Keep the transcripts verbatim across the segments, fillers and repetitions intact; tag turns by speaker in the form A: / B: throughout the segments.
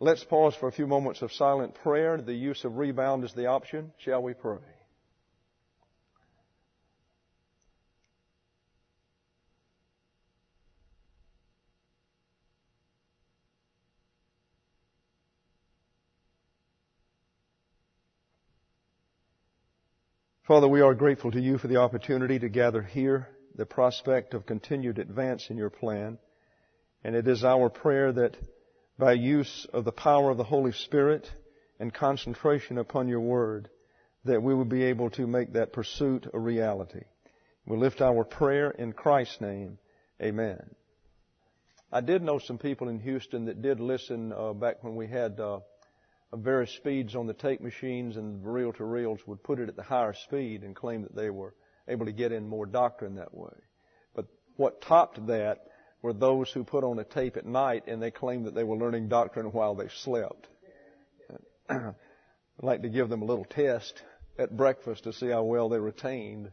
A: Let's pause for a few moments of silent prayer. The use of rebound is the option. Shall we pray? Father, we are grateful to you for the opportunity to gather here, the prospect of continued advance in your plan. And it is our prayer that by use of the power of the Holy Spirit and concentration upon your word, that we will be able to make that pursuit a reality. We lift our prayer in Christ's name. Amen. I did know some people in Houston that did listen uh, back when we had uh, various speeds on the tape machines, and the reel-to-reels would put it at the higher speed and claim that they were able to get in more doctrine that way. But what topped that were those who put on a tape at night and they claimed that they were learning doctrine while they slept. I'd like to give them a little test at breakfast to see how well they retained.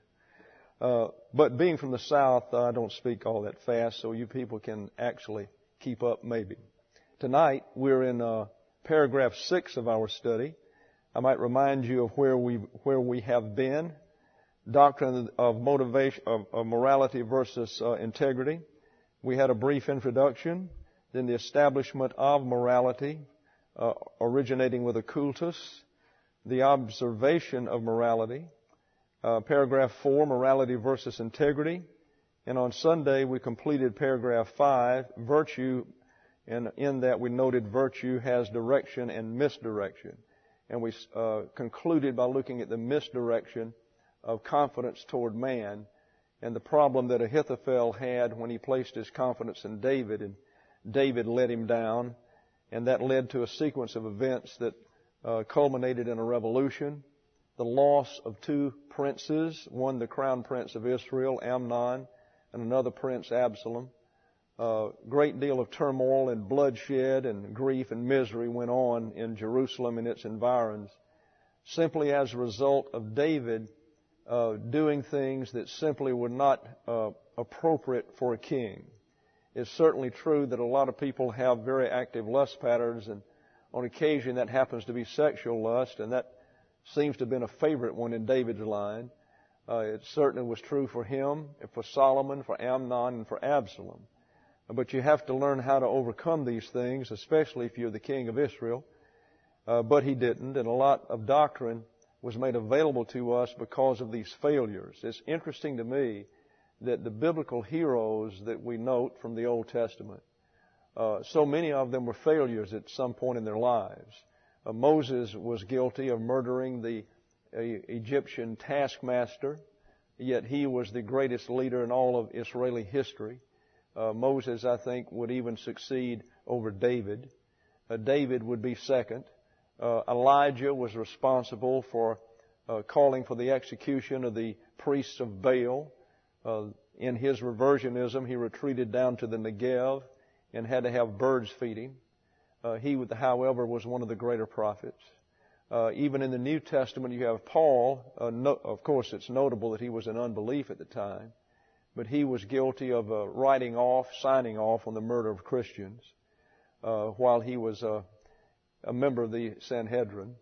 A: Uh, but being from the South, I don't speak all that fast, so you people can actually keep up maybe. Tonight, we're in uh, paragraph six of our study. I might remind you of where we where we have been. Doctrine of motivation of, of morality versus uh, integrity. We had a brief introduction, then the establishment of morality, uh, originating with a cultus, the observation of morality. Uh, paragraph four, morality versus integrity, and on Sunday we completed paragraph five, virtue. And in that we noted virtue has direction and misdirection. And we uh, concluded by looking at the misdirection of confidence toward man and the problem that Ahithophel had when he placed his confidence in David, and David let him down. And that led to a sequence of events that uh, culminated in a revolution, the loss of two princes, one the crown prince of Israel, Amnon, and another prince, Absalom. A uh, great deal of turmoil and bloodshed and grief and misery went on in Jerusalem and its environs, simply as a result of David uh, doing things that simply were not uh, appropriate for a king. It's certainly true that a lot of people have very active lust patterns, and on occasion that happens to be sexual lust, and that seems to have been a favorite one in David's line. Uh, it certainly was true for him, for Solomon, for Amnon, and for Absalom. But you have to learn how to overcome these things, especially if you're the king of Israel. Uh, but he didn't, and a lot of doctrine was made available to us because of these failures. It's interesting to me that the biblical heroes that we note from the Old Testament, uh, so many of them were failures at some point in their lives. Uh, Moses was guilty of murdering the uh, Egyptian taskmaster, yet he was the greatest leader in all of Israeli history. Uh, Moses, I think, would even succeed over David. Uh, David would be second. Uh, Elijah was responsible for uh, calling for the execution of the priests of Baal. Uh, in his reversionism, he retreated down to the Negev and had to have birds feed him. Uh, he, however, was one of the greater prophets. Uh, even in the New Testament, you have Paul. Uh, no, of course, it's notable that he was in unbelief at the time. But he was guilty of uh, writing off, signing off on the murder of Christians uh, while he was uh, a member of the Sanhedrin.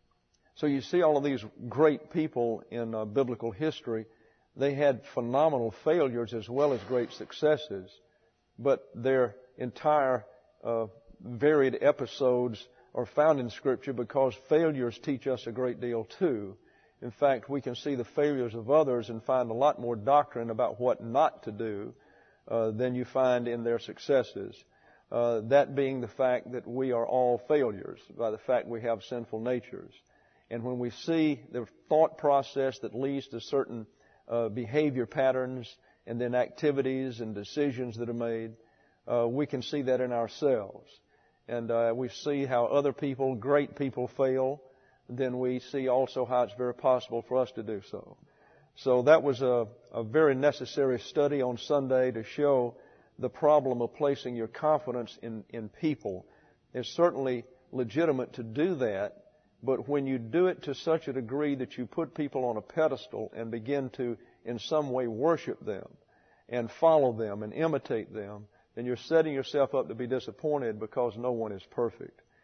A: So you see all of these great people in uh, biblical history. They had phenomenal failures as well as great successes. But their entire uh, varied episodes are found in Scripture because failures teach us a great deal too. In fact, we can see the failures of others and find a lot more doctrine about what not to do uh, than you find in their successes. Uh, that being the fact that we are all failures by the fact we have sinful natures. And when we see the thought process that leads to certain uh, behavior patterns and then activities and decisions that are made, uh, we can see that in ourselves. And uh, we see how other people, great people, fail. Then we see also how it's very possible for us to do so. So that was a, a very necessary study on Sunday to show the problem of placing your confidence in, in people. It's certainly legitimate to do that, but when you do it to such a degree that you put people on a pedestal and begin to in some way worship them and follow them and imitate them, then you're setting yourself up to be disappointed because no one is perfect.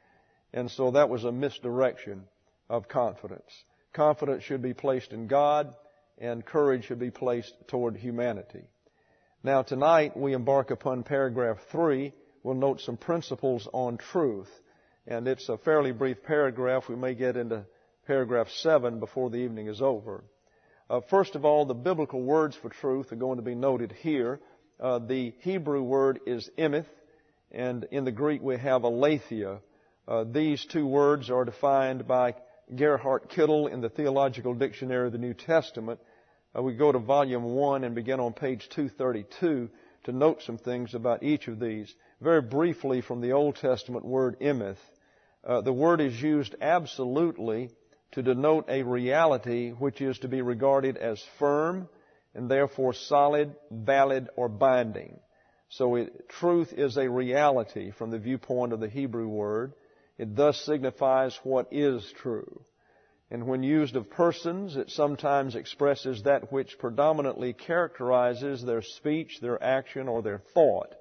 A: And so that was a misdirection of confidence. Confidence should be placed in God, and courage should be placed toward humanity. Now tonight we embark upon paragraph three. We'll note some principles on truth. And it's a fairly brief paragraph. We may get into paragraph seven before the evening is over. Uh, first of all, the biblical words for truth are going to be noted here. Uh, the Hebrew word is emeth, and in the Greek we have aletheia. Uh, these two words are defined by Gerhard Kittel in the Theological Dictionary of the New Testament. Uh, we go to volume one and begin on page two thirty-two to note some things about each of these. Very briefly from the Old Testament word emeth, uh, the word is used absolutely to denote a reality which is to be regarded as firm and therefore solid, valid, or binding. So it, truth is a reality from the viewpoint of the Hebrew word. It thus signifies what is true. And when used of persons, it sometimes expresses that which predominantly characterizes their speech, their action, or their thought.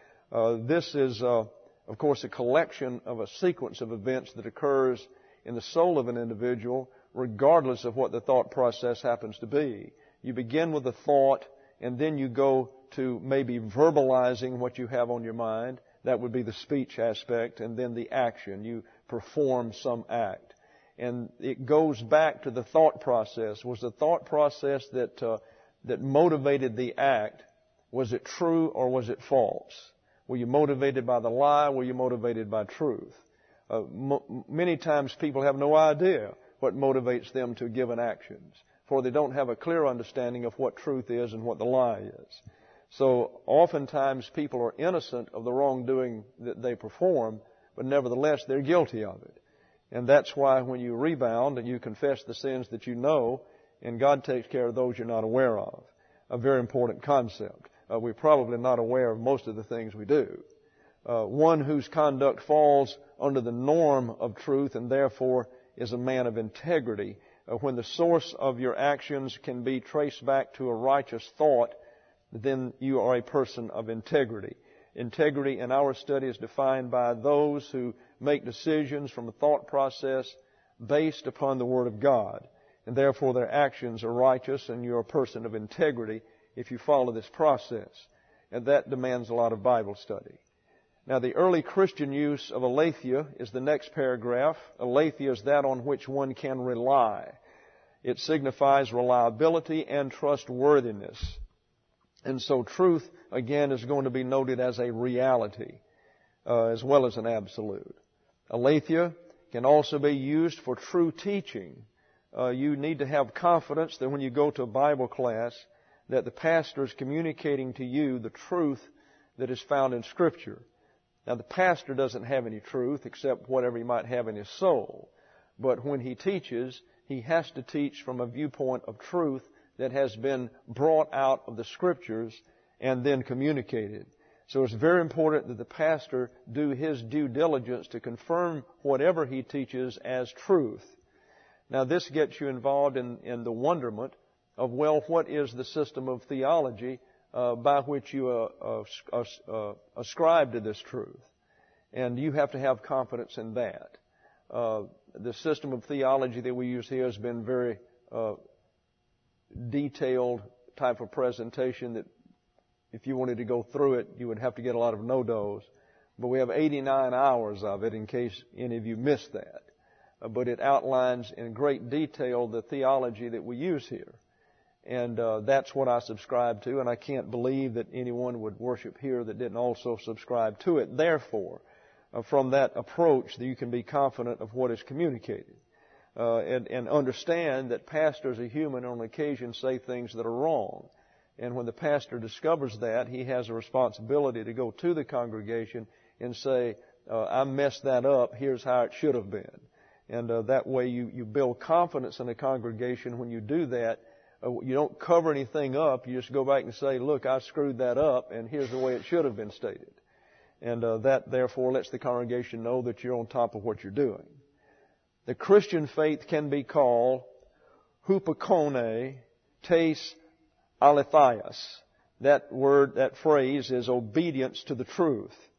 A: Uh, this is, uh, of course, a collection of a sequence of events that occurs in the soul of an individual, regardless of what the thought process happens to be. You begin with a thought, and then you go to maybe verbalizing what you have on your mind. That would be the speech aspect, and then the action. You perform some act. And it goes back to the thought process. Was the thought process that uh, that motivated the act, was it true or was it false? Were you motivated by the lie? Were you motivated by truth? Uh, m- many times people have no idea what motivates them to give an actions, for they don't have a clear understanding of what truth is and what the lie is. So oftentimes people are innocent of the wrongdoing that they perform, but nevertheless they're guilty of it. And that's why when you rebound and you confess the sins that you know, and God takes care of those you're not aware of. A very important concept. Uh, we're probably not aware of most of the things we do. Uh, one whose conduct falls under the norm of truth and therefore is a man of integrity. Uh, when the source of your actions can be traced back to a righteous thought, then you are a person of integrity. Integrity in our study is defined by those who make decisions from a thought process based upon the Word of God. And therefore their actions are righteous, and you're a person of integrity if you follow this process. And that demands a lot of Bible study. Now the early Christian use of aletheia is the next paragraph. Aletheia is that on which one can rely. It signifies reliability and trustworthiness. And so truth, again, is going to be noted as a reality, uh, as well as an absolute. Aletheia can also be used for true teaching. Uh, you need to have confidence that when you go to a Bible class, that the pastor is communicating to you the truth that is found in Scripture. Now, the pastor doesn't have any truth except whatever he might have in his soul. But when he teaches, he has to teach from a viewpoint of truth that has been brought out of the Scriptures and then communicated. So it's very important that the pastor do his due diligence to confirm whatever he teaches as truth. Now this gets you involved in, in the wonderment of, well, what is the system of theology uh, by which you uh, uh, uh, ascribe to this truth? And you have to have confidence in that. Uh, the system of theology that we use here has been very uh, detailed type of presentation that if you wanted to go through it, you would have to get a lot of no-dos. But we have eighty-nine hours of it in case any of you missed that. Uh, but it outlines in great detail the theology that we use here. And uh, that's what I subscribe to, and I can't believe that anyone would worship here that didn't also subscribe to it. Therefore, uh, from that approach, that you can be confident of what is communicated. Uh, and, and understand that pastors are human and on occasion say things that are wrong. And when the pastor discovers that, he has a responsibility to go to the congregation and say, uh, I messed that up, here's how it should have been. And uh, that way you, you build confidence in the congregation when you do that. Uh, you don't cover anything up, you just go back and say, look, I screwed that up, and here's the way it should have been stated. And uh, that, therefore, lets the congregation know that you're on top of what you're doing. The Christian faith can be called hupakone tes aletheia. That word, that phrase is obedience to the truth.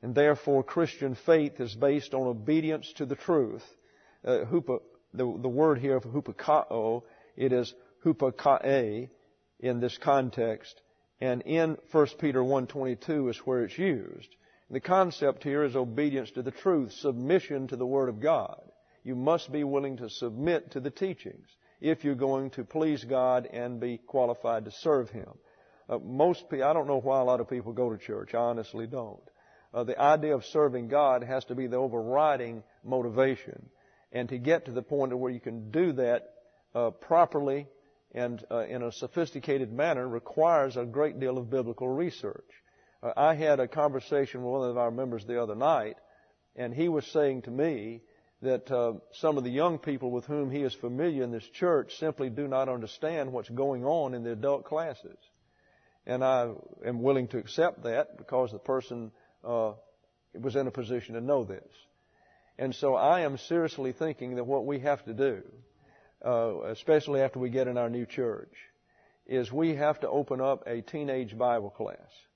A: And therefore, Christian faith is based on obedience to the truth. Uh, hupa, the, the word here for hupakao, it is hupakae in this context. And in First Peter one twenty-two is where it's used. The concept here is obedience to the truth, submission to the Word of God. You must be willing to submit to the teachings if you're going to please God and be qualified to serve Him. Uh, most people, I don't know why a lot of people go to church. I honestly don't. Uh, the idea of serving God has to be the overriding motivation. And to get to the point where you can do that uh, properly and uh, in a sophisticated manner requires a great deal of biblical research. Uh, I had a conversation with one of our members the other night, and he was saying to me that uh, some of the young people with whom he is familiar in this church simply do not understand what's going on in the adult classes. And I am willing to accept that because the person uh, was in a position to know this. And so I am seriously thinking that what we have to do, uh, especially after we get in our new church, is we have to open up a teenage Bible class.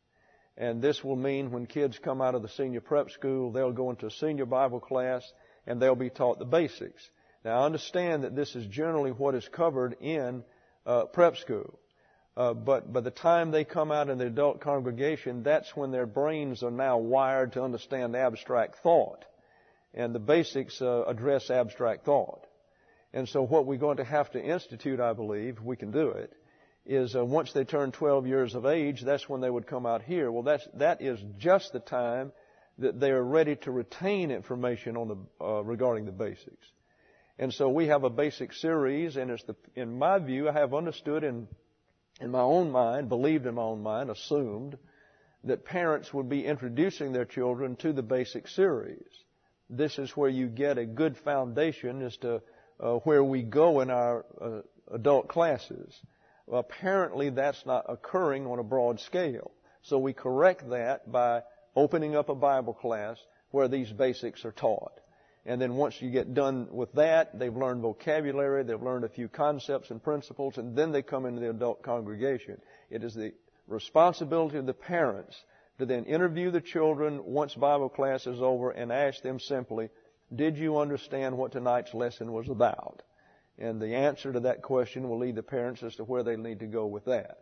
A: And this will mean when kids come out of the senior prep school, they'll go into a senior Bible class and they'll be taught the basics. Now, I understand that this is generally what is covered in uh, prep school. Uh, but by the time they come out in the adult congregation, that's when their brains are now wired to understand abstract thought. And the basics uh, address abstract thought. And so what we're going to have to institute, I believe, we can do it, is uh, once they turn twelve years of age, that's when they would come out here. Well, that's, that is just the time that they are ready to retain information on the, uh, regarding the basics. And so we have a basic series, and it's the, in my view, I have understood in, in my own mind, believed in my own mind, assumed that parents would be introducing their children to the basic series. This is where you get a good foundation as to uh, where we go in our uh, adult classes. Well, apparently that's not occurring on a broad scale. So we correct that by opening up a Bible class where these basics are taught. And then once you get done with that, they've learned vocabulary, they've learned a few concepts and principles, and then they come into the adult congregation. It is the responsibility of the parents to then interview the children once Bible class is over and ask them simply, did you understand what tonight's lesson was about? And the answer to that question will lead the parents as to where they need to go with that.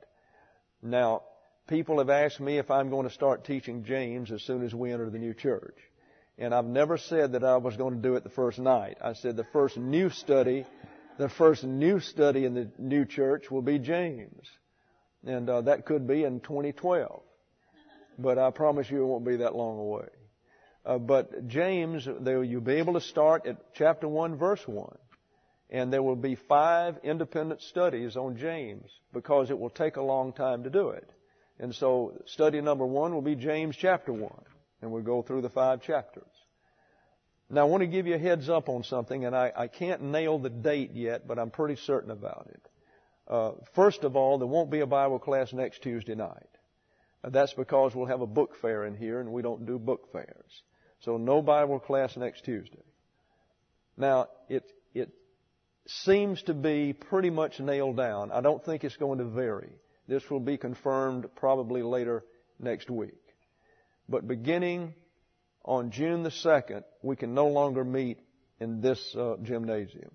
A: Now, people have asked me if I'm going to start teaching James as soon as we enter the new church. And I've never said that I was going to do it the first night. I said the first new study, the first new study in the new church will be James. And uh, that could be in twenty twelve. But I promise you it won't be that long away. Uh, but James, there, you'll be able to start at chapter one, verse one. And there will be five independent studies on James because it will take a long time to do it. And so study number one will be James chapter one. And we'll go through the five chapters. Now I want to give you a heads up on something, and I, I can't nail the date yet, but I'm pretty certain about it. Uh, first of all, there won't be a Bible class next Tuesday night. Uh, that's because we'll have a book fair in here, and we don't do book fairs. So no Bible class next Tuesday. Now, it, it seems to be pretty much nailed down. I don't think it's going to vary. This will be confirmed probably later next week. But beginning on June the second, we can no longer meet in this uh, gymnasium.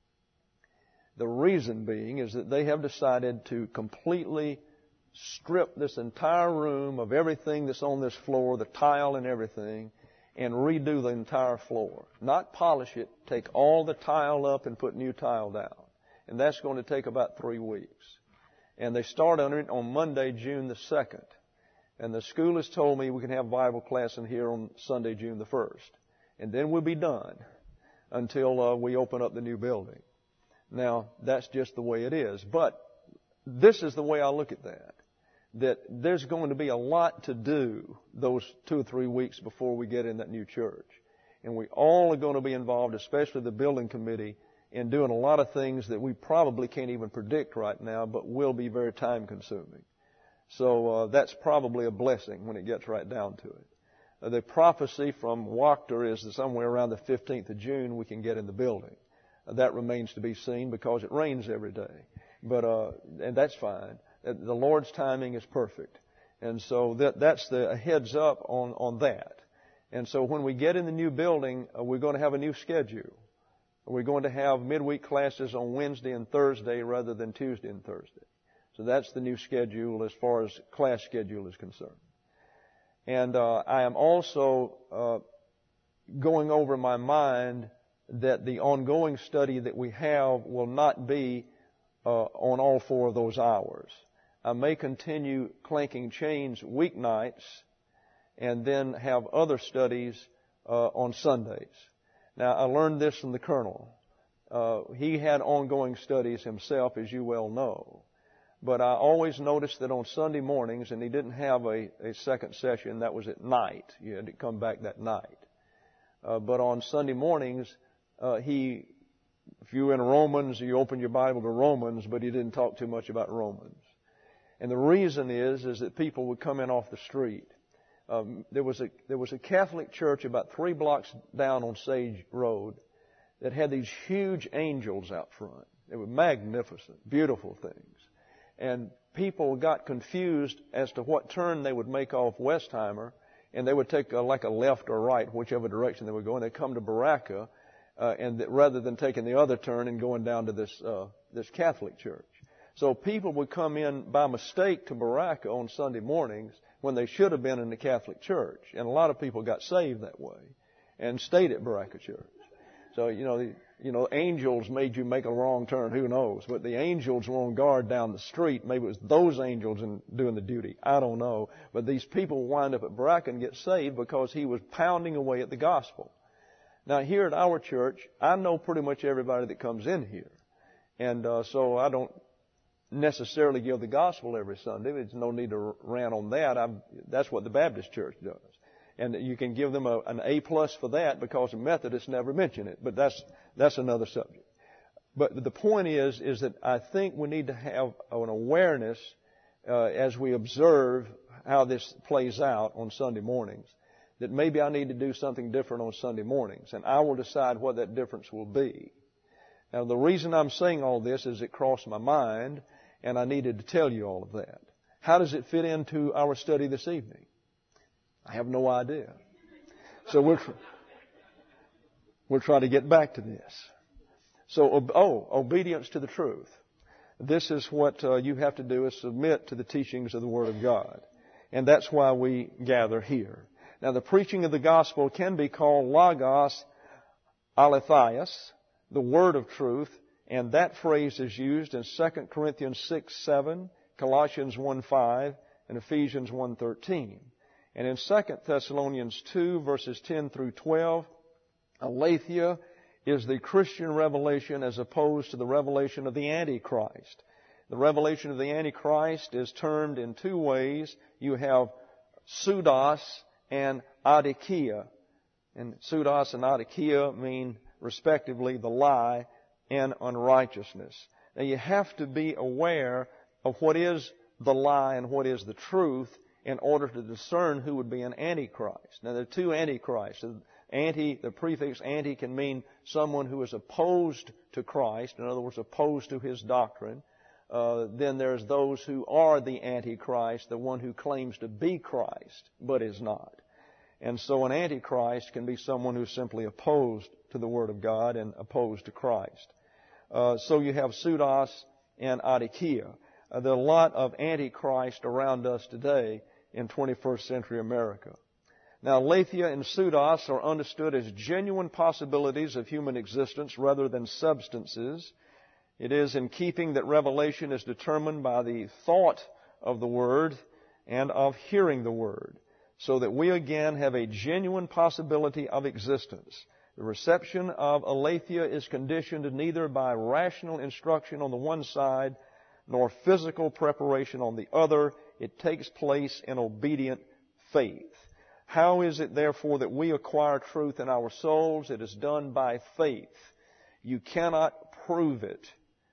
A: The reason being is that they have decided to completely strip this entire room of everything that's on this floor, the tile and everything, and redo the entire floor. Not polish it, take all the tile up and put new tile down. And that's going to take about three weeks. And they start on it on Monday, June the second. And the school has told me we can have Bible class in here on Sunday, June the first. And then we'll be done until uh, we open up the new building. Now, that's just the way it is. But this is the way I look at that. That there's going to be a lot to do those two or three weeks before we get in that new church. And we all are going to be involved, especially the building committee, in doing a lot of things that we probably can't even predict right now, but will be very time consuming. So uh, that's probably a blessing when it gets right down to it. Uh, the prophecy from Wachter is that somewhere around the fifteenth of June we can get in the building. Uh, that remains to be seen because it rains every day. But uh, and that's fine. Uh, the Lord's timing is perfect. And so that, that's the a heads up on, on that. And so when we get in the new building, uh, we're going to have a new schedule. We're going to have midweek classes on Wednesday and Thursday rather than Tuesday and Thursday. So that's the new schedule as far as class schedule is concerned. And uh, I am also uh, going over my mind that the ongoing study that we have will not be uh, on all four of those hours. I may continue clanking chains weeknights and then have other studies uh, on Sundays. Now, I learned this from the Colonel. Uh, he had ongoing studies himself, as you well know. But I always noticed that on Sunday mornings, and he didn't have a, a second session, that was at night. You had to come back that night. Uh, but on Sunday mornings, uh, he, if you were in Romans, you opened your Bible to Romans, but he didn't talk too much about Romans. And the reason is, is that people would come in off the street. Um, there was a there was a Catholic church about three blocks down on Sage Road that had these huge angels out front. They were magnificent, beautiful things. And people got confused as to what turn they would make off Westheimer, and they would take a, like a left or right, whichever direction they were going. They'd come to Baraka, uh, and that rather than taking the other turn and going down to this uh, this Catholic church. So people would come in by mistake to Baraka on Sunday mornings when they should have been in the Catholic Church. And a lot of people got saved that way and stayed at Baraka Church. So, you know, the, you know, angels made you make a wrong turn, who knows? But the angels were on guard down the street. Maybe it was those angels in, doing the duty. I don't know. But these people wind up at Baraka and get saved because he was pounding away at the gospel. Now, here at our church, I know pretty much everybody that comes in here. And uh, so I don't necessarily give the gospel every Sunday. There's no need to rant on that. I'm, that's what the Baptist church does. And you can give them a, an A plus for that because the Methodists never mention it. But that's that's another subject. But the point is, is that I think we need to have an awareness uh, as we observe how this plays out on Sunday mornings, that maybe I need to do something different on Sunday mornings. And I will decide what that difference will be. Now, the reason I'm saying all this is it crossed my mind, and I needed to tell you all of that. How does it fit into our study this evening? I have no idea. So we'll, tr- we'll try to get back to this. So, oh, obedience to the truth. This is what uh, you have to do, is submit to the teachings of the Word of God. And that's why we gather here. Now, the preaching of the gospel can be called logos aletheia, the word of truth. And that phrase is used in Second Corinthians six seven, Colossians one five, and Ephesians one thirteen. And in Second Thessalonians two, verses ten through twelve, aletheia is the Christian revelation as opposed to the revelation of the Antichrist. The revelation of the Antichrist is termed in two ways. You have pseudos and adikia. And pseudos and adikia mean, respectively, the lie and unrighteousness. Now, you have to be aware of what is the lie and what is the truth in order to discern who would be an antichrist. Now, there are two antichrists. Anti, the prefix anti can mean someone who is opposed to Christ, in other words, opposed to His doctrine. Uh, then there's those who are the antichrist, the one who claims to be Christ, but is not. And so an antichrist can be someone who's simply opposed to the Word of God and opposed to Christ. Uh, so you have pseudos and adikia. Uh, there are a lot of antichrist around us today in twenty-first century America. Now, aletheia and pseudos are understood as genuine possibilities of human existence rather than substances. It is in keeping that revelation is determined by the thought of the Word and of hearing the Word, so that we again have a genuine possibility of existence. The reception of aletheia is conditioned neither by rational instruction on the one side nor physical preparation on the other. It takes place in obedient faith. How is it, therefore, that we acquire truth in our souls? It is done by faith. You cannot prove it,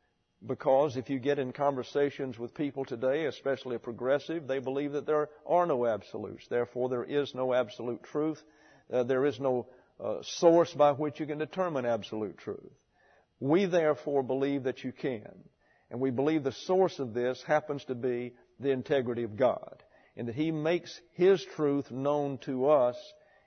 A: because if you get in conversations with people today, especially a progressive, they believe that there are no absolutes. Therefore, there is no absolute truth. Uh, there is no uh, source by which you can determine absolute truth. We, therefore, believe that you can. And we believe the source of this happens to be the integrity of God, and that He makes His truth known to us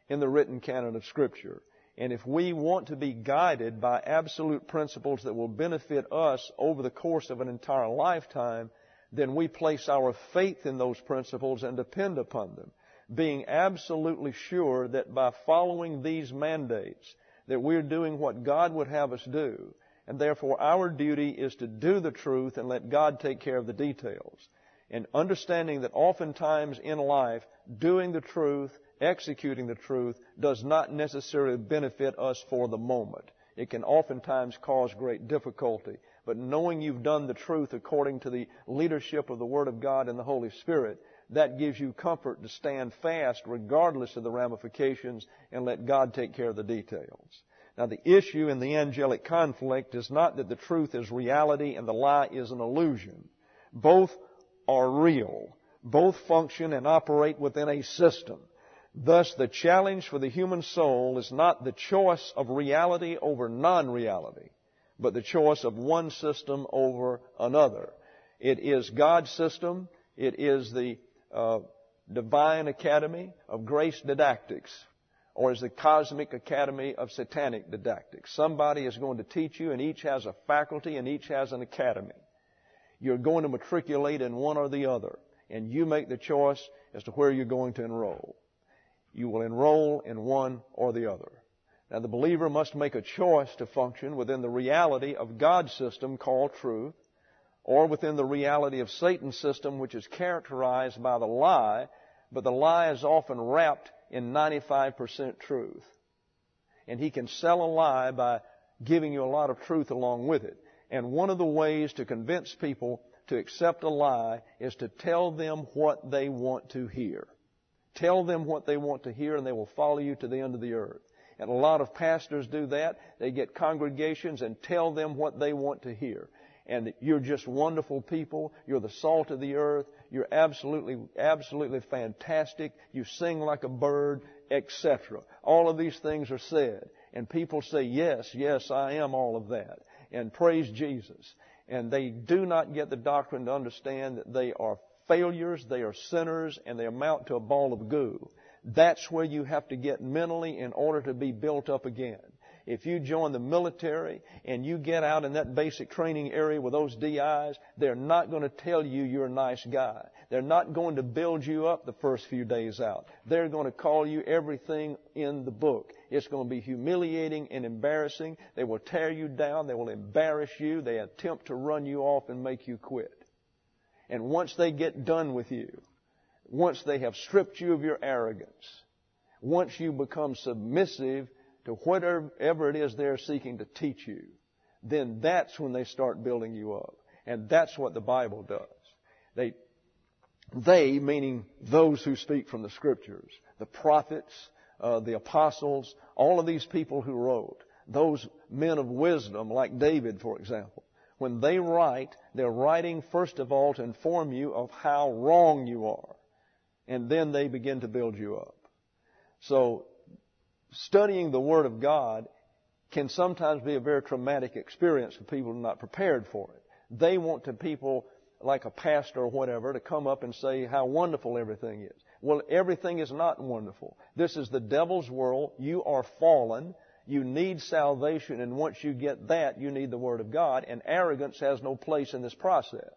A: in the written canon of Scripture. And if we want to be guided by absolute principles that will benefit us over the course of an entire lifetime, then we place our faith in those principles and depend upon them, being absolutely sure that by following these mandates, that we're doing what God would have us do. And therefore our duty is to do the truth and let God take care of the details. And understanding that oftentimes in life, doing the truth, executing the truth, does not necessarily benefit us for the moment. It can oftentimes cause great difficulty. But knowing you've done the truth according to the leadership of the Word of God and the Holy Spirit, that gives you comfort to stand fast regardless of the ramifications and let God take care of the details. Now, the issue in the angelic conflict is not that the truth is reality and the lie is an illusion. Both are real. Both function and operate within a system. Thus, the challenge for the human soul is not the choice of reality over non-reality, but the choice of one system over another. It is God's system. It is the uh, Divine Academy of Grace Didactics, or is the Cosmic Academy of Satanic Didactics. Somebody is going to teach you, and each has a faculty, and each has an academy. You're going to matriculate in one or the other, and you make the choice as to where you're going to enroll. You will enroll in one or the other. Now, the believer must make a choice to function within the reality of God's system called truth, or within the reality of Satan's system, which is characterized by the lie, but the lie is often wrapped in ninety-five percent truth. And he can sell a lie by giving you a lot of truth along with it. And one of the ways to convince people to accept a lie is to tell them what they want to hear. Tell them what they want to hear, and they will follow you to the end of the earth. And a lot of pastors do that. They get congregations and tell them what they want to hear. And you're just wonderful people. You're the salt of the earth. You're absolutely, absolutely fantastic. You sing like a bird, et cetera. All of these things are said. And people say, yes, yes, I am all of that. And praise Jesus. And they do not get the doctrine to understand that they are failures, they are sinners, and they amount to a ball of goo. That's where you have to get mentally in order to be built up again. If you join the military and you get out in that basic training area with those D Is, they're not going to tell you you're a nice guy. They're not going to build you up the first few days out. They're going to call you everything in the book. It's going to be humiliating and embarrassing. They will tear you down. They will embarrass you. They attempt to run you off and make you quit. And once they get done with you, once they have stripped you of your arrogance, once you become submissive to whatever it is they're seeking to teach you, then that's when they start building you up. And that's what the Bible does. They, they meaning those who speak from the Scriptures, the prophets, uh, the apostles, all of these people who wrote, those men of wisdom like David, for example. When they write, they're writing first of all to inform you of how wrong you are. And then they begin to build you up. So, studying the Word of God can sometimes be a very traumatic experience for people who are not prepared for it. They want to people like a pastor or whatever to come up and say how wonderful everything is. Well, everything is not wonderful. This is the devil's world. You are fallen. You need salvation, and once you get that, you need the Word of God, and arrogance has no place in this process.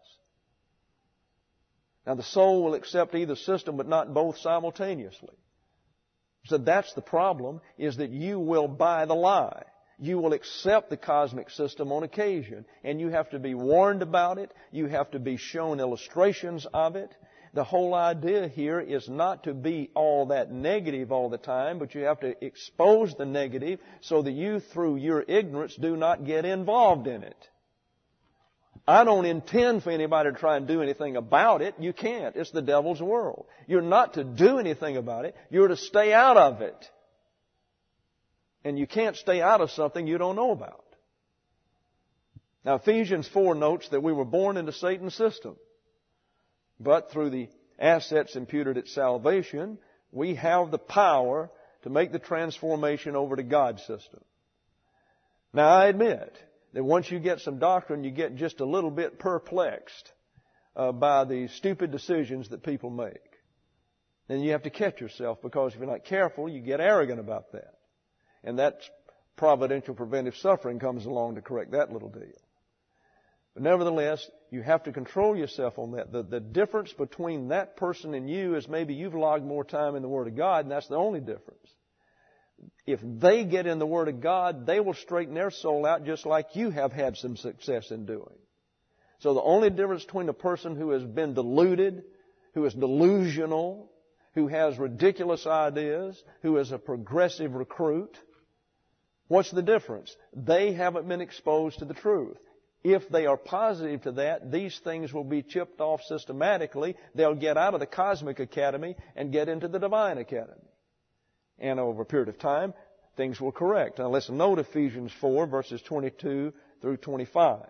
A: Now, the soul will accept either system, but not both simultaneously. So that's the problem, is that you will buy the lie. You will accept the cosmic system on occasion, and you have to be warned about it. You have to be shown illustrations of it. The whole idea here is not to be all that negative all the time, but you have to expose the negative so that you, through your ignorance, do not get involved in it. I don't intend for anybody to try and do anything about it. You can't. It's the devil's world. You're not to do anything about it. You're to stay out of it. And you can't stay out of something you don't know about. Now, Ephesians four notes that we were born into Satan's system. But through the assets imputed at salvation, we have the power to make the transformation over to God's system. Now, I admit that once you get some doctrine, you get just a little bit perplexed uh, by the stupid decisions that people make. then you have to catch yourself, because if you're not careful, you get arrogant about that. And that providential preventive suffering comes along to correct that little deal. But nevertheless, you have to control yourself on that. The, the difference between that person and you is maybe you've logged more time in the Word of God, and that's the only difference. If they get in the Word of God, they will straighten their soul out just like you have had some success in doing. So the only difference between a person who has been deluded, who is delusional, who has ridiculous ideas, who is a progressive recruit, what's the difference? They haven't been exposed to the truth. If they are positive to that, these things will be chipped off systematically. They'll get out of the cosmic academy and get into the divine academy. And over a period of time, things will correct. Now let's note Ephesians four, verses twenty-two through twenty-five.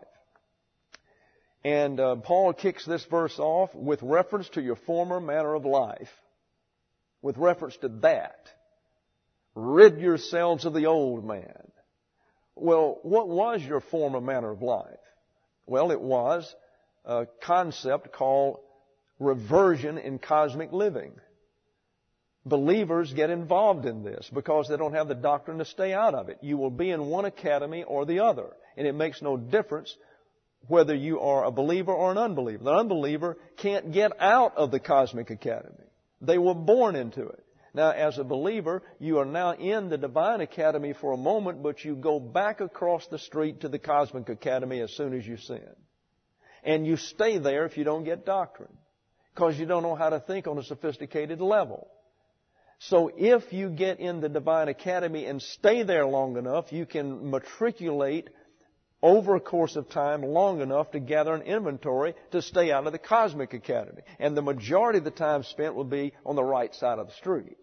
A: And uh, Paul kicks this verse off with reference to your former manner of life. With reference to that. Rid yourselves of the old man. Well, what was your former manner of life? Well, it was a concept called reversion in cosmic living. Believers get involved in this because they don't have the doctrine to stay out of it. You will be in one academy or the other. And it makes no difference whether you are a believer or an unbeliever. The unbeliever can't get out of the cosmic academy. They were born into it. Now, as a believer, you are now in the divine academy for a moment, but you go back across the street to the cosmic academy as soon as you sin. And you stay there if you don't get doctrine, because you don't know how to think on a sophisticated level. So if you get in the divine academy and stay there long enough, you can matriculate over a course of time long enough to gather an inventory to stay out of the cosmic academy. And the majority of the time spent will be on the right side of the street.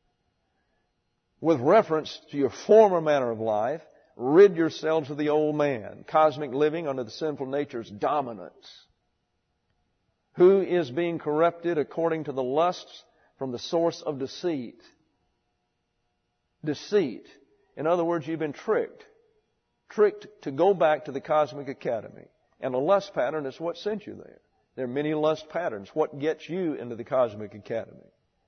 A: With reference to your former manner of life, rid yourselves of the old man, cosmic living under the sinful nature's dominance, who is being corrupted according to the lusts from the source of deceit. Deceit. In other words, you've been tricked. Tricked to go back to the cosmic academy. And a lust pattern is what sent you there. There are many lust patterns. What gets you into the cosmic academy?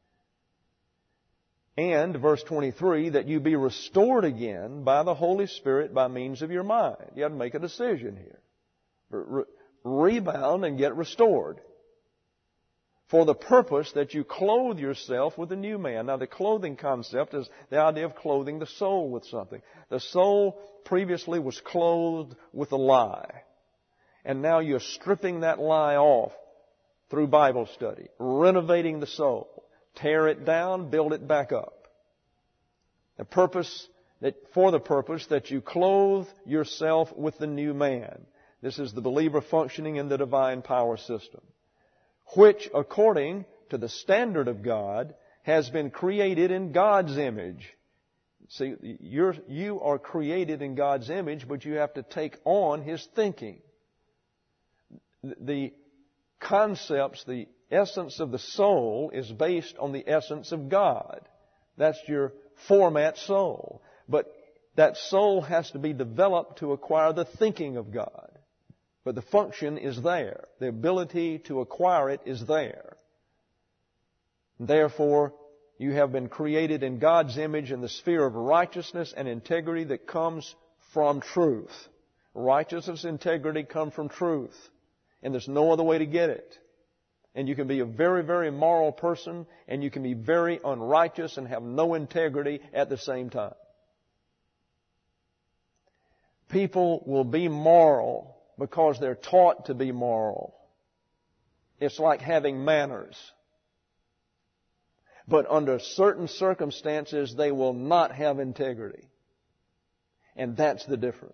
A: And, verse twenty-three, that you be restored again by the Holy Spirit by means of your mind. You have to make a decision here. Re- rebound and get restored. For the purpose that you clothe yourself with a new man. Now, the clothing concept is the idea of clothing the soul with something. The soul previously was clothed with a lie. And now you're stripping that lie off through Bible study, renovating the soul. Tear it down, build it back up. The purpose that, for the purpose that you clothe yourself with the new man. This is the believer functioning in the divine power system, which, according to the standard of God, has been created in God's image. See, you're, you are created in God's image, but you have to take on His thinking. The concepts, the essence of the soul is based on the essence of God. That's your format soul. But that soul has to be developed to acquire the thinking of God. But the function is there. The ability to acquire it is there. Therefore, you have been created in God's image in the sphere of righteousness and integrity that comes from truth. Righteousness and integrity come from truth. And there's no other way to get it. And you can be a very, very moral person, and you can be very unrighteous and have no integrity at the same time. People will be moral because they're taught to be moral. It's like having manners. But under certain circumstances, they will not have integrity. And that's the difference.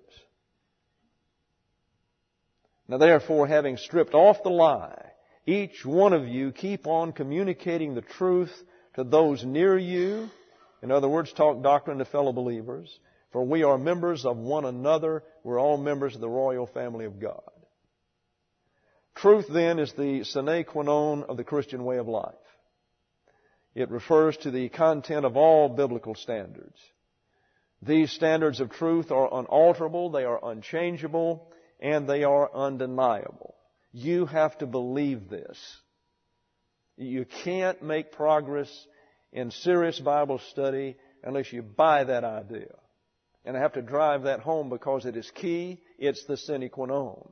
A: Now, therefore, having stripped off the lie, each one of you keep on communicating the truth to those near you. In other words, talk doctrine to fellow believers. For we are members of one another. We're all members of the royal family of God. Truth, then, is the sine qua non of the Christian way of life. It refers to the content of all biblical standards. These standards of truth are unalterable, they are unchangeable, and they are undeniable. You have to believe this. You can't make progress in serious Bible study unless you buy that idea. And I have to drive that home because it is key. It's the sine qua non.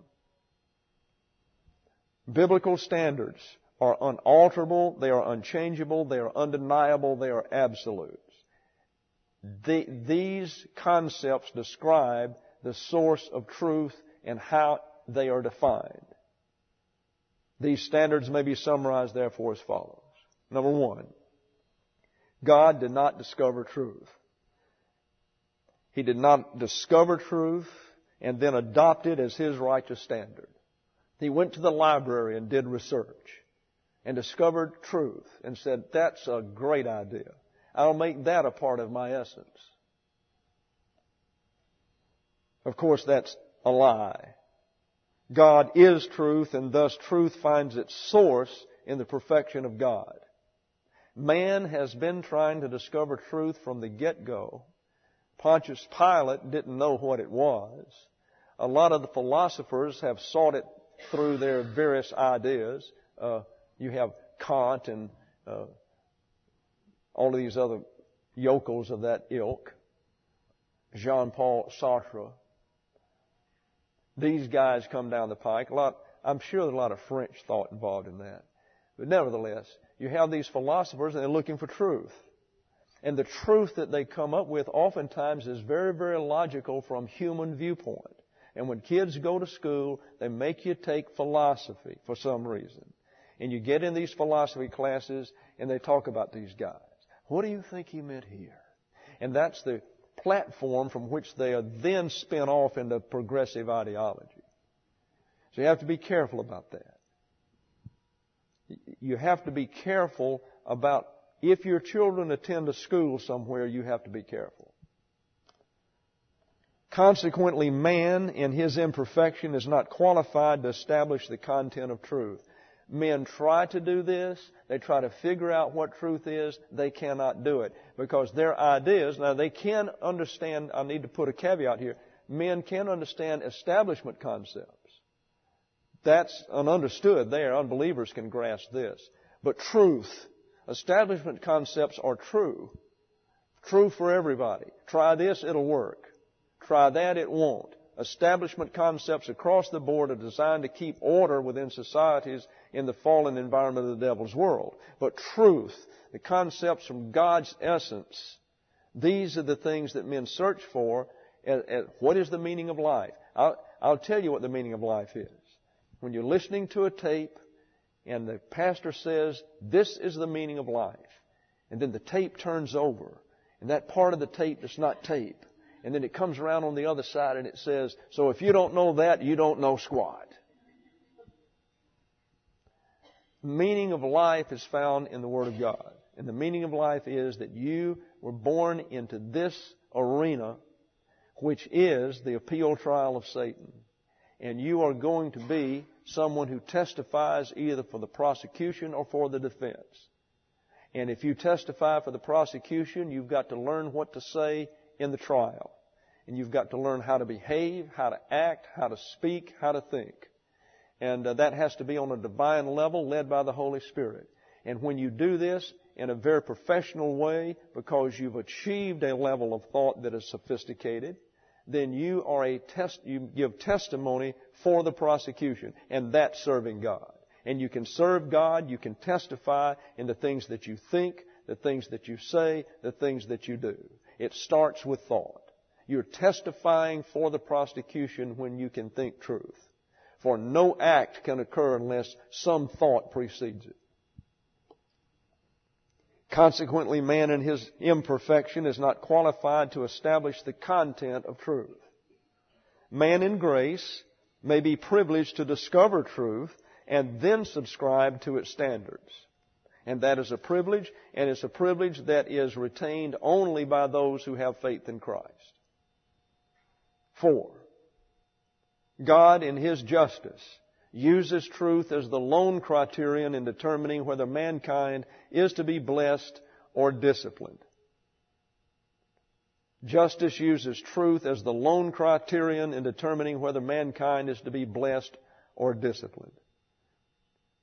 A: Biblical standards are unalterable, they are unchangeable, they are undeniable, they are absolutes. The, these concepts describe the source of truth and how they are defined. These standards may be summarized therefore as follows. Number one, God did not discover truth. He did not discover truth and then adopt it as His righteous standard. He went to the library and did research and discovered truth and said, that's a great idea. I'll make that a part of my essence. Of course, that's a lie. God is truth, and thus truth finds its source in the perfection of God. Man has been trying to discover truth from the get-go. Pontius Pilate didn't know what it was. A lot of the philosophers have sought it through their various ideas. Uh, you have Kant and uh, all of these other yokels of that ilk. Jean-Paul Sartre. These guys come down the pike. A lot, I'm sure there's a lot of French thought involved in that. But nevertheless, you have these philosophers and they're looking for truth. And the truth that they come up with oftentimes is very, very logical from human viewpoint. And when kids go to school, they make you take philosophy for some reason. And you get in these philosophy classes and they talk about these guys. What do you think he meant here? And that's the platform from which they are then spin off into progressive ideology. So you have to be careful about that. You have to be careful about if your children attend a school somewhere, you have to be careful. Consequently, man in his imperfection is not qualified to establish the content of truth. Men try to do this. They try to figure out what truth is. They cannot do it because their ideas, now they can understand, I need to put a caveat here, men can understand establishment concepts. That's ununderstood there. Unbelievers can grasp this. But truth, establishment concepts are true. True for everybody. Try this, it'll work. Try that, it won't. Establishment concepts across the board are designed to keep order within societies in the fallen environment of the devil's world. But truth, the concepts from God's essence, these are the things that men search for. And, and what is the meaning of life? I'll, I'll tell you what the meaning of life is. When you're listening to a tape and the pastor says, this is the meaning of life, and then the tape turns over, and that part of the tape is not tape. And then it comes around on the other side and it says, so if you don't know that, you don't know squat. The meaning of life is found in the Word of God. And the meaning of life is that you were born into this arena, which is the appeal trial of Satan. And you are going to be someone who testifies either for the prosecution or for the defense. And if you testify for the prosecution, you've got to learn what to say in the trial. And you've got to learn how to behave, how to act, how to speak, how to think. And uh, that has to be on a divine level led by the Holy Spirit. And when you do this in a very professional way, because you've achieved a level of thought that is sophisticated, then you are a test, you give testimony for the prosecution. And that's serving God. And you can serve God, you can testify in the things that you think, the things that you say, the things that you do. It starts with thought. You're testifying for the prosecution when you can think truth. For no act can occur unless some thought precedes it. Consequently, man in his imperfection is not qualified to establish the content of truth. Man in grace may be privileged to discover truth and then subscribe to its standards. And that is a privilege, and it's a privilege that is retained only by those who have faith in Christ. Four, God in His justice uses truth as the lone criterion in determining whether mankind is to be blessed or disciplined. Justice uses truth as the lone criterion in determining whether mankind is to be blessed or disciplined.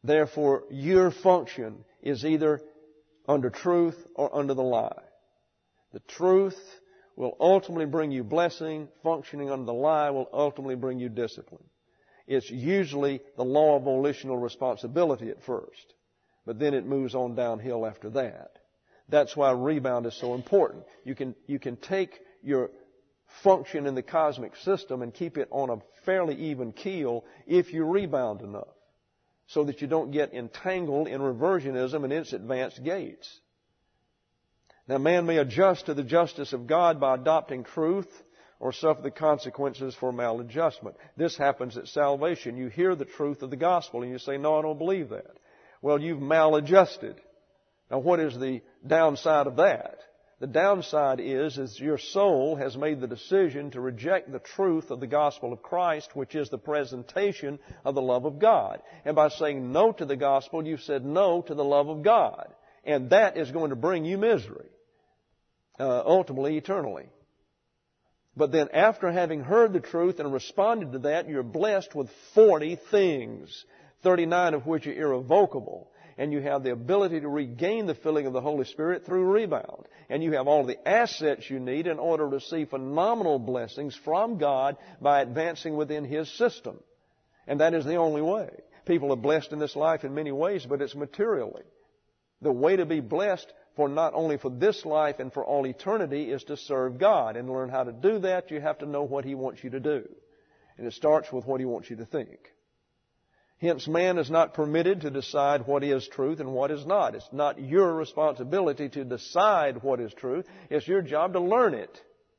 A: Therefore, your function is either under truth or under the lie. The truth will ultimately bring you blessing. Functioning under the lie will ultimately bring you discipline. It's usually the law of volitional responsibility at first, but then it moves on downhill after that. That's why rebound is so important. You can, you can take your function in the cosmic system and keep it on a fairly even keel if you rebound enough, so that you don't get entangled in reversionism and its advanced gates. Now, man may adjust to the justice of God by adopting truth or suffer the consequences for maladjustment. This happens at salvation. You hear the truth of the gospel and you say, no, I don't believe that. Well, you've maladjusted. Now, what is the downside of that? The downside is, is your soul has made the decision to reject the truth of the gospel of Christ, which is the presentation of the love of God. And by saying no to the gospel, you've said no to the love of God. And that is going to bring you misery, uh, ultimately, eternally. But then after having heard the truth and responded to that, you're blessed with forty things, thirty-nine of which are irrevocable. And you have the ability to regain the filling of the Holy Spirit through rebound. And you have all the assets you need in order to receive phenomenal blessings from God by advancing within His system. And that is the only way. People are blessed in this life in many ways, but it's materially. The way to be blessed for not only for this life and for all eternity is to serve God. And to learn how to do that, you have to know what He wants you to do. And it starts with what He wants you to think. Hence, man is not permitted to decide what is truth and what is not. It's not your responsibility to decide what is truth. It's your job to learn it.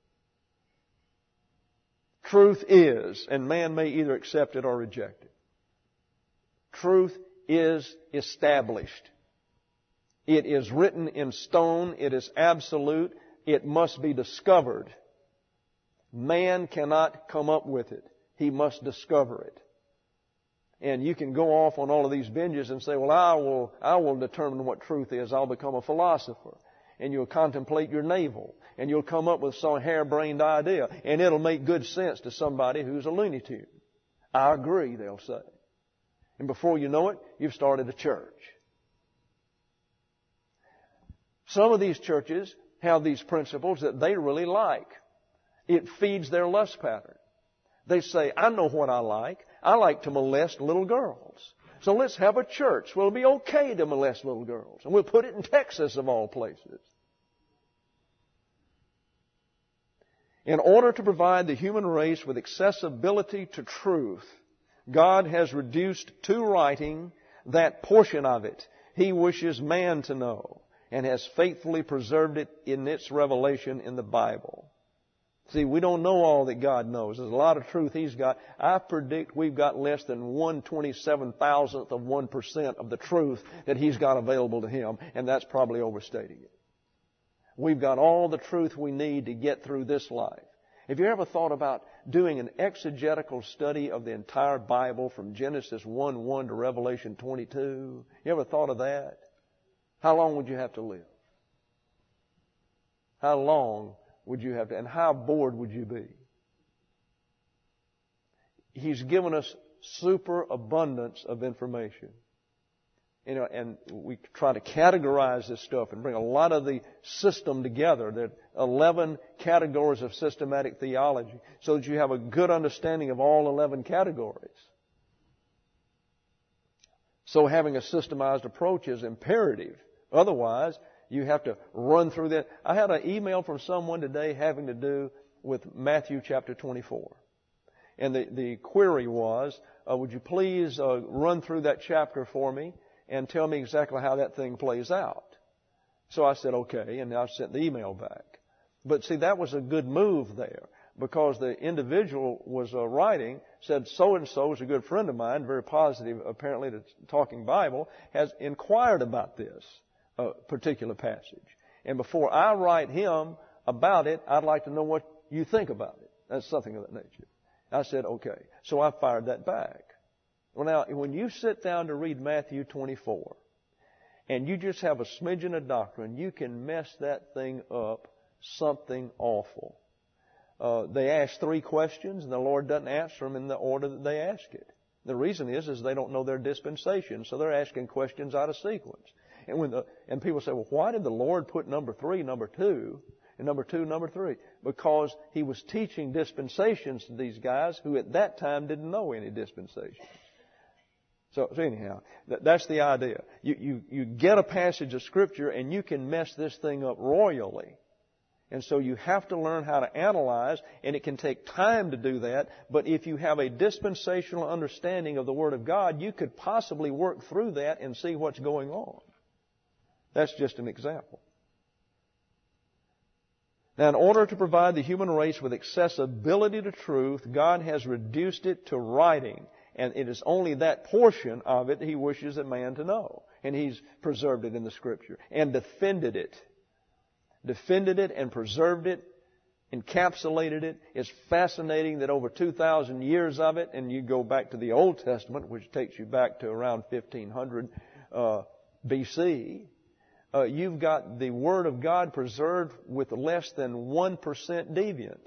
A: Truth is, and man may either accept it or reject it. Truth is established. It is written in stone. It is absolute. It must be discovered. Man cannot come up with it. He must discover it. And you can go off on all of these binges and say, well, I will, I will determine what truth is. I'll become a philosopher. And you'll contemplate your navel. And you'll come up with some harebrained idea. And it'll make good sense to somebody who's a Looney Tune. I agree, they'll say. And before you know it, you've started a church. Some of these churches have these principles that they really like. It feeds their lust pattern. They say, I know what I like. I like to molest little girls. So let's have a church where it'll be okay to molest little girls. And we'll put it in Texas, of all places. In order to provide the human race with accessibility to truth, God has reduced to writing that portion of it He wishes man to know, and has faithfully preserved it in its revelation in the Bible. See, we don't know all that God knows. There's a lot of truth He's got. I predict we've got less than one twenty-seven thousandth of one percent of the truth that He's got available to Him, and that's probably overstating it. We've got all the truth we need to get through this life. Have you ever thought about doing an exegetical study of the entire Bible from Genesis one one to Revelation twenty-two? You ever thought of that? How long would you have to live? How long would you have to, and how bored would you be? He's given us superabundance of information. You know, and we try to categorize this stuff and bring a lot of the system together. There are eleven categories of systematic theology, so that you have a good understanding of all eleven categories. So having a systemized approach is imperative. Otherwise, you have to run through that. I had an email from someone today having to do with Matthew chapter twenty-four. And the, the query was, uh, would you please uh, run through that chapter for me and tell me exactly how that thing plays out? So I said, okay, and I sent the email back. But see, that was a good move there, because the individual was uh, writing, said, so-and-so is a good friend of mine, very positive, apparently, to Talking Bible, has inquired about this uh, particular passage. And before I write him about it, I'd like to know what you think about it. That's something of that nature. I said, okay. So I fired that back. Well, now, when you sit down to read Matthew twenty-four, and you just have a smidgen of doctrine, you can mess that thing up something awful. Uh, they ask three questions, and the Lord doesn't answer them in the order that they ask it. The reason is, is they don't know their dispensation, so they're asking questions out of sequence. And when the, and people say, well, why did the Lord put number three, number two, and number two, number three? Because He was teaching dispensations to these guys who at that time didn't know any dispensations. So, so anyhow, that, that's the idea. You, you, you get a passage of Scripture and you can mess this thing up royally. And so you have to learn how to analyze, and it can take time to do that. But if you have a dispensational understanding of the Word of God, you could possibly work through that and see what's going on. That's just an example. Now, in order to provide the human race with accessibility to truth, God has reduced it to writing. And it is only that portion of it He wishes a man to know. And He's preserved it in the Scripture and defended it. Defended it and preserved it, encapsulated it. It's fascinating that over two thousand years of it, and you go back to the Old Testament, which takes you back to around fifteen hundred uh, B C, uh, you've got the Word of God preserved with less than one percent deviance.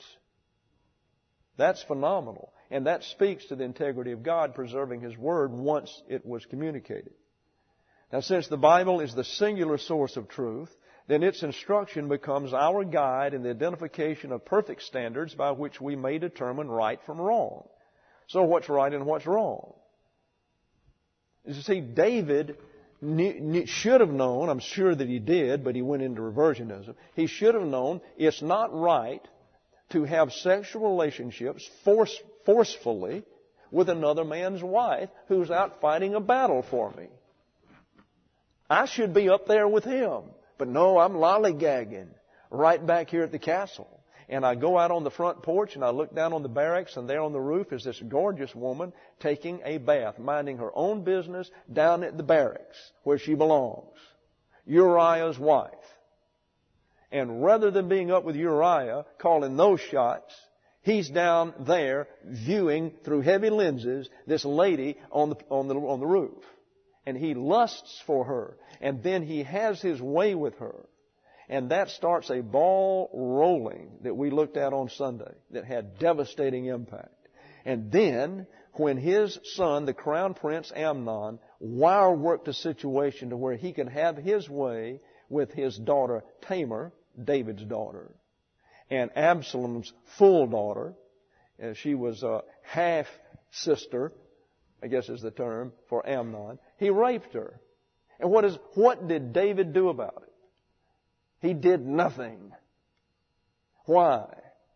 A: That's phenomenal. And that speaks to the integrity of God preserving His Word once it was communicated. Now, since the Bible is the singular source of truth, then its instruction becomes our guide in the identification of perfect standards by which we may determine right from wrong. So what's right and what's wrong? You see, David knew, knew, should have known, I'm sure that he did, but he went into reversionism. He should have known it's not right to have sexual relationships force, forcefully with another man's wife who's out fighting a battle for me. I should be up there with him. But no, I'm lollygagging right back here at the castle. And I go out on the front porch and I look down on the barracks, and there on the roof is this gorgeous woman taking a bath, minding her own business down at the barracks where she belongs. Uriah's wife. And rather than being up with Uriah, calling those shots, he's down there viewing through heavy lenses this lady on the, on the, on the roof. And he lusts for her. And then he has his way with her. And that starts a ball rolling that we looked at on Sunday that had devastating impact. And then, when his son, the crown prince Amnon, wire worked a situation to where he could have his way with his daughter Tamar, David's daughter, and Absalom's full daughter, and she was a half sister, I guess is the term, for Amnon. He raped her. And what is what did David do about it? He did nothing. Why?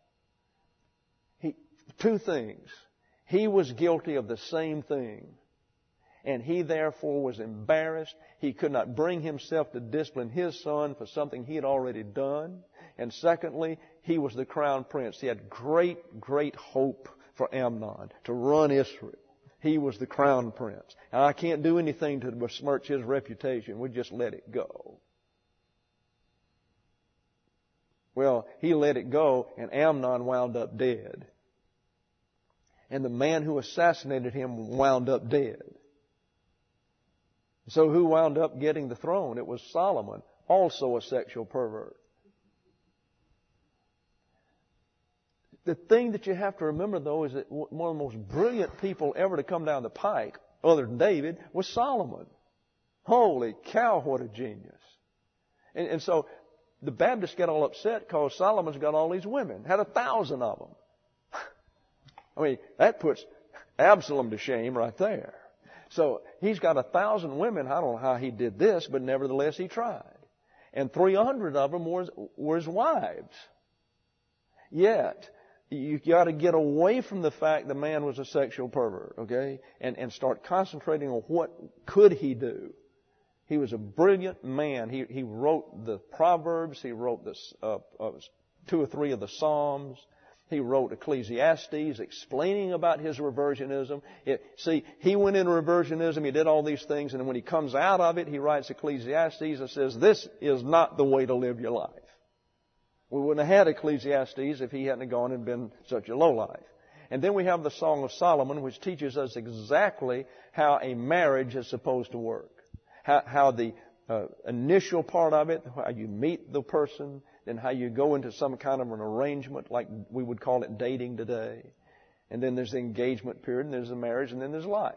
A: He, two things. He was guilty of the same thing. And he therefore was embarrassed. He could not bring himself to discipline his son for something he had already done. And secondly, he was the crown prince. He had great, great hope for Amnon to run Israel. He was the crown prince. And I can't do anything to besmirch his reputation. We just let it go. Well, he let it go, and Amnon wound up dead. And the man who assassinated him wound up dead. So who wound up getting the throne? It was Solomon, also a sexual pervert. The thing that you have to remember, though, is that one of the most brilliant people ever to come down the pike, other than David, was Solomon. Holy cow, what a genius. And, and so the Baptists get all upset because Solomon's got all these women, had a thousand of them. I mean, that puts Absalom to shame right there. So he's got a thousand women. I don't know how he did this, but nevertheless he tried. And three hundred of them were, were his wives. Yet, you got to get away from the fact the man was a sexual pervert, okay? And, and start concentrating on what could he do. He was a brilliant man. He, he wrote the Proverbs. He wrote the, uh, uh, two or three of the Psalms. He wrote Ecclesiastes explaining about his reversionism. It, see, he went into reversionism. He did all these things. And when he comes out of it, he writes Ecclesiastes and says, this is not the way to live your life. We wouldn't have had Ecclesiastes if he hadn't gone and been such a lowlife. And then we have the Song of Solomon, which teaches us exactly how a marriage is supposed to work. How, how the uh, initial part of it, how you meet the person, then how you go into some kind of an arrangement, like we would call it dating today. And then there's the engagement period, and there's the marriage, and then there's life.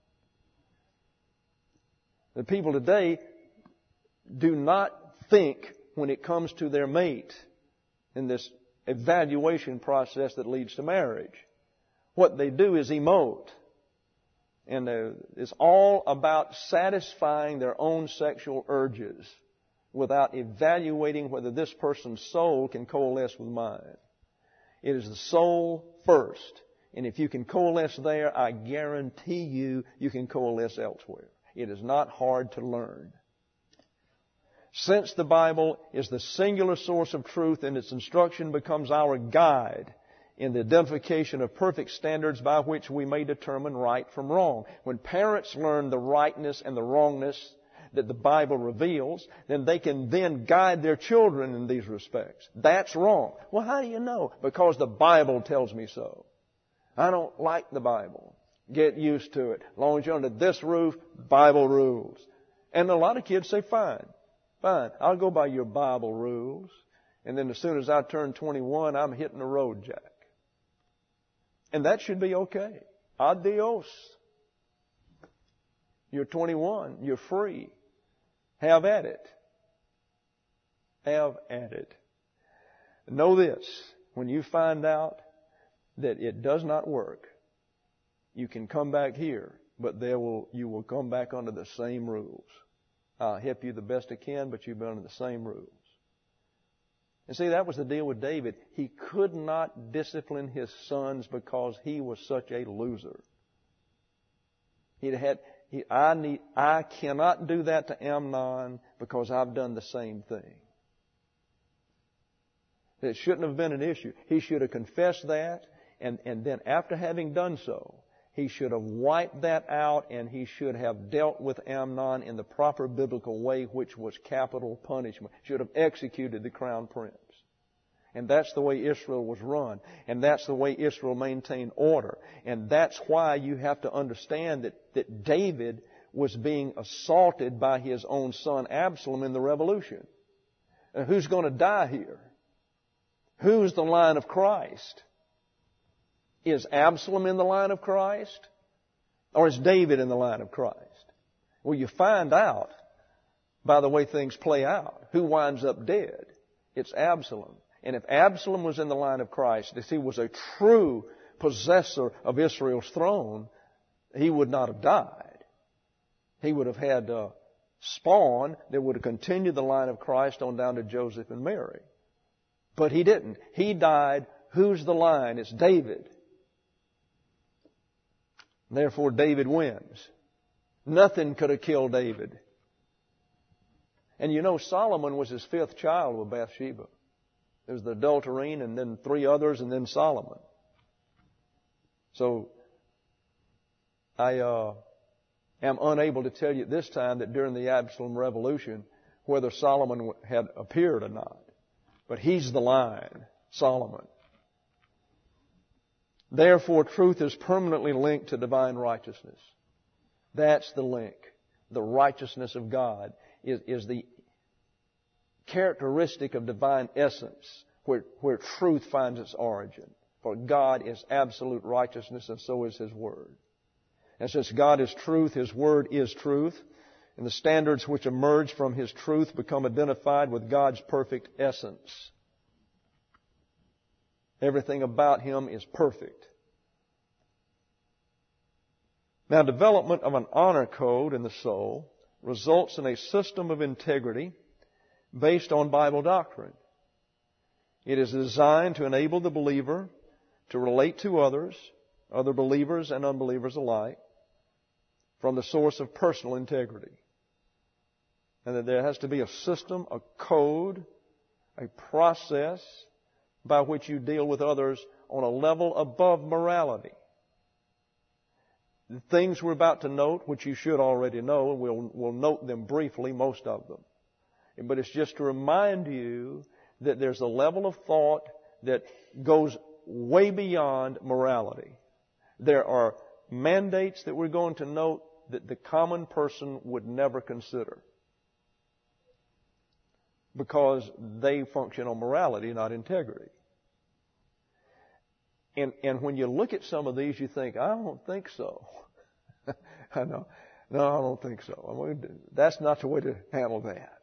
A: The people today do not think when it comes to their mate in this evaluation process that leads to marriage. What they do is emote. And it's all about satisfying their own sexual urges without evaluating whether this person's soul can coalesce with mine. It is the soul first. And if you can coalesce there, I guarantee you, you can coalesce elsewhere. It is not hard to learn. Since the Bible is the singular source of truth and its instruction becomes our guide in the identification of perfect standards by which we may determine right from wrong. When parents learn the rightness and the wrongness that the Bible reveals, then they can then guide their children in these respects. That's wrong. Well, how do you know? Because the Bible tells me so. I don't like the Bible. Get used to it. As long as you're under this roof, Bible rules. And a lot of kids say, fine, fine, I'll go by your Bible rules. And then as soon as I turn twenty-one, I'm hitting the road, Jack. And that should be okay. Adios. You're twenty-one. You're free. Have at it. Have at it. Know this. When you find out that it does not work, you can come back here, but there will you will come back under the same rules. I'll help you the best I can, but you'll be under the same rules. And see, that was the deal with David. He could not discipline his sons because he was such a loser. He'd had, he, I need, I cannot do that to Amnon because I've done the same thing. It shouldn't have been an issue. He should have confessed that, and, and then after having done so, he should have wiped that out, and he should have dealt with Amnon in the proper biblical way, which was capital punishment. Should have executed the crown prince. And that's the way Israel was run. And that's the way Israel maintained order. And that's why you have to understand that, that David was being assaulted by his own son Absalom in the revolution. And who's going to die here? Who's the line of Christ? Is Absalom in the line of Christ? Or is David in the line of Christ? Well, you find out by the way things play out who winds up dead. It's Absalom. And if Absalom was in the line of Christ, if he was a true possessor of Israel's throne, he would not have died. He would have had uh, spawn that would have continued the line of Christ on down to Joseph and Mary. But he didn't. He died. Who's the line? It's David. Therefore, David wins. Nothing could have killed David. And you know, Solomon was his fifth child with Bathsheba. There was the adulterine, and then three others, and then Solomon. So, I uh, am unable to tell you at this time that during the Absalom revolution whether Solomon had appeared or not. But he's the line, Solomon. Therefore, truth is permanently linked to divine righteousness. That's the link. The righteousness of God is, is the characteristic of divine essence where, where truth finds its origin. For God is absolute righteousness, and so is His Word. And since God is truth, His Word is truth. And the standards which emerge from His truth become identified with God's perfect essence. Everything about Him is perfect. Now, development of an honor code in the soul results in a system of integrity based on Bible doctrine. It is designed to enable the believer to relate to others, other believers and unbelievers alike, from the source of personal integrity. And that there has to be a system, a code, a process by which you deal with others on a level above morality. The things we're about to note, which you should already know, and we'll, we'll note them briefly, most of them. But it's just to remind you that there's a level of thought that goes way beyond morality. There are mandates that we're going to note that the common person would never consider, because they function on morality, not integrity. And, and when you look at some of these, you think, I don't think so. I know. No, I don't think so. I mean, that's not the way to handle that.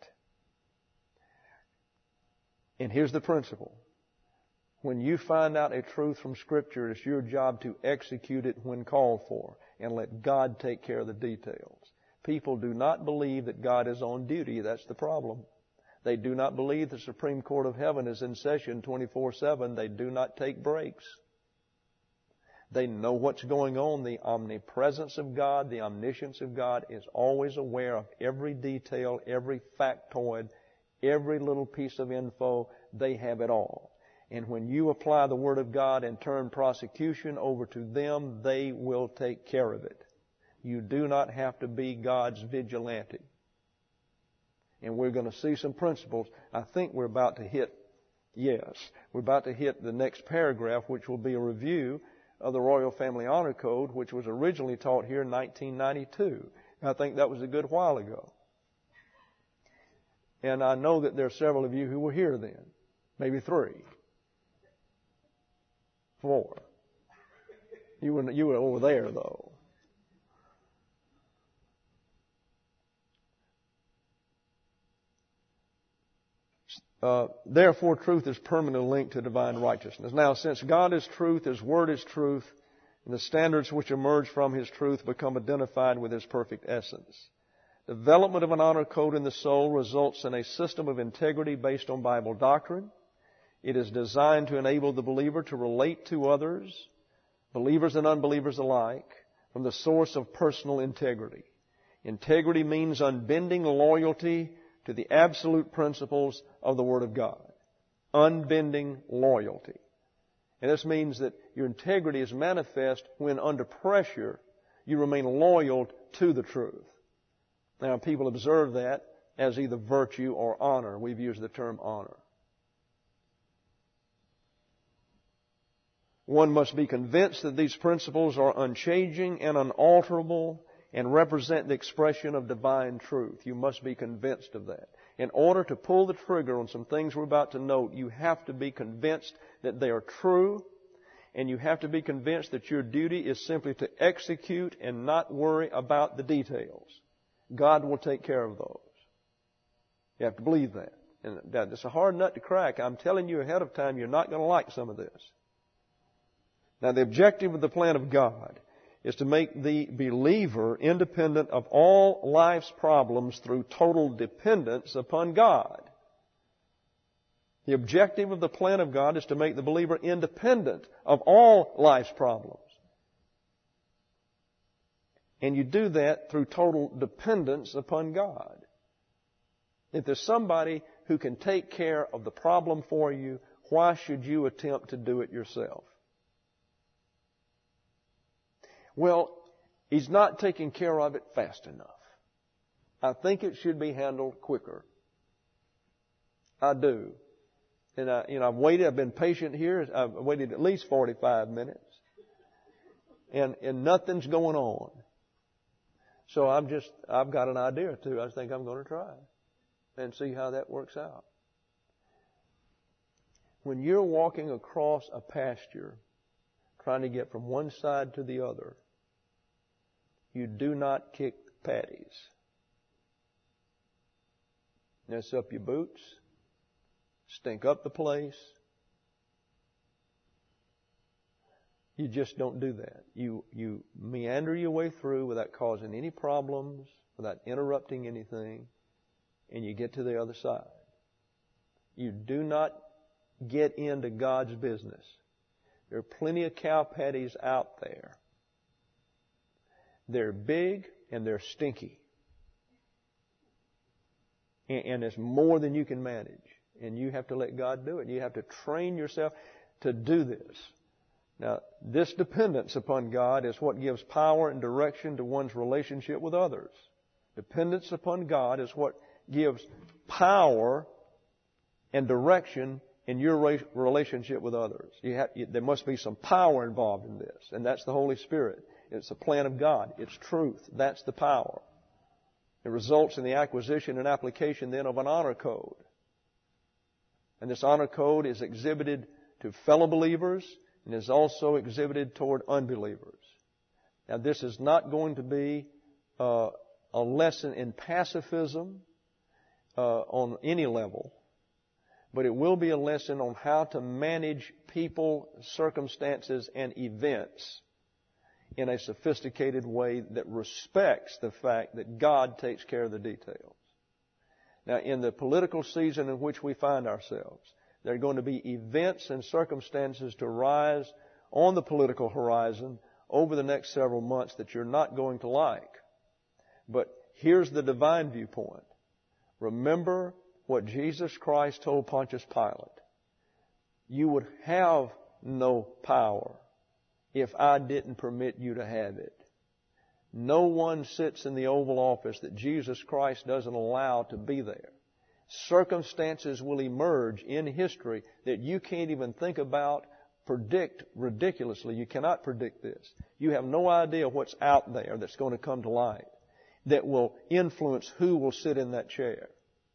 A: And here's the principle. When you find out a truth from Scripture, it's your job to execute it when called for and let God take care of the details. People do not believe that God is on duty. That's the problem. They do not believe the Supreme Court of Heaven is in session twenty-four seven. They do not take breaks. They know what's going on. The omnipresence of God, the omniscience of God is always aware of every detail, every factoid, every little piece of info. They have it all. And when you apply the Word of God and turn prosecution over to them, they will take care of it. You do not have to be God's vigilante. And we're going to see some principles. I think we're about to hit, yes, we're about to hit the next paragraph, which will be a review of the Royal Family Honor Code, which was originally taught here in nineteen ninety-two. I think that was a good while ago. And I know that there are several of you who were here then. Maybe three. Four. You were, you were over there, though. Uh, therefore, truth is permanently linked to divine righteousness. Now, since God is truth, His Word is truth, and the standards which emerge from His truth become identified with His perfect essence. Development of an honor code in the soul results in a system of integrity based on Bible doctrine. It is designed to enable the believer to relate to others, believers and unbelievers alike, from the source of personal integrity. Integrity means unbending loyalty to the absolute principles of the Word of God. Unbending loyalty. And this means that your integrity is manifest when under pressure you remain loyal to the truth. Now, people observe that as either virtue or honor. We've used the term honor. One must be convinced that these principles are unchanging and unalterable and represent the expression of divine truth. You must be convinced of that. In order to pull the trigger on some things we're about to note, you have to be convinced that they are true, and you have to be convinced that your duty is simply to execute and not worry about the details. God will take care of those. You have to believe that. And that's a hard nut to crack. I'm telling you ahead of time, you're not going to like some of this. Now, the objective of the plan of God is to make the believer independent of all life's problems through total dependence upon God. The objective of the plan of God is to make the believer independent of all life's problems. And you do that through total dependence upon God. If there's somebody who can take care of the problem for you, why should you attempt to do it yourself? Well, he's not taking care of it fast enough. I think it should be handled quicker. I do. And I, you know, I've waited, I've been patient here. I've waited at least forty-five minutes. And, and nothing's going on. So I'm just, I've got an idea or two. I think I'm going to try and see how that works out. When you're walking across a pasture, trying to get from one side to the other, you do not kick patties. Mess up your boots, stink up the place. You just don't do that. You, you meander your way through without causing any problems, without interrupting anything, and you get to the other side. You do not get into God's business. There are plenty of cow patties out there. They're big and they're stinky. And, and it's more than you can manage. And you have to let God do it. You have to train yourself to do this. Now, this dependence upon God is what gives power and direction to one's relationship with others. Dependence upon God is what gives power and direction in your relationship with others. You have, you, there must be some power involved in this, and that's the Holy Spirit. It's the plan of God. It's truth. That's the power. It results in the acquisition and application then of an honor code. And this honor code is exhibited to fellow believers, and is also exhibited toward unbelievers. Now, this is not going to be uh, a lesson in pacifism uh, on any level, but it will be a lesson on how to manage people, circumstances, and events in a sophisticated way that respects the fact that God takes care of the details. Now, in the political season in which we find ourselves, there are going to be events and circumstances to rise on the political horizon over the next several months that you're not going to like. But here's the divine viewpoint. Remember what Jesus Christ told Pontius Pilate. You would have no power if I didn't permit you to have it. No one sits in the Oval Office that Jesus Christ doesn't allow to be there. Circumstances will emerge in history that you can't even think about, predict ridiculously. You cannot predict this. You have no idea what's out there that's going to come to light that will influence who will sit in that chair.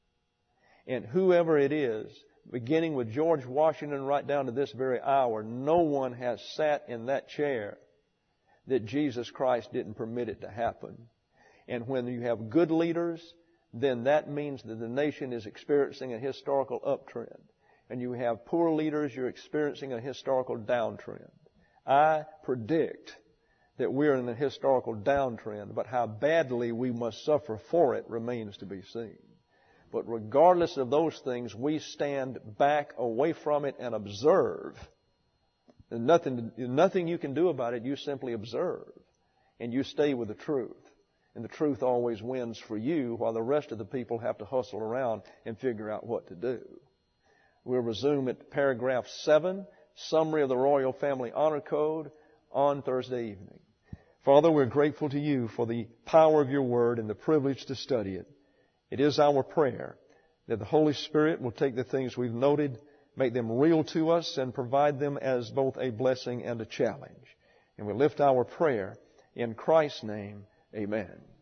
A: And whoever it is, beginning with George Washington right down to this very hour, no one has sat in that chair that Jesus Christ didn't permit it to happen. And when you have good leaders, then that means that the nation is experiencing a historical uptrend. And you have poor leaders, you're experiencing a historical downtrend. I predict that we're in a historical downtrend, but how badly we must suffer for it remains to be seen. But regardless of those things, we stand back away from it and observe. There's nothing, nothing you can do about it. You simply observe. And you stay with the truth. And the truth always wins for you, while the rest of the people have to hustle around and figure out what to do. We'll resume at paragraph seven, summary of the Royal Family Honor Code, on Thursday evening. Father, we're grateful to you for the power of your word and the privilege to study it. It is our prayer that the Holy Spirit will take the things we've noted, make them real to us, and provide them as both a blessing and a challenge. And we lift our prayer in Christ's name. Amen.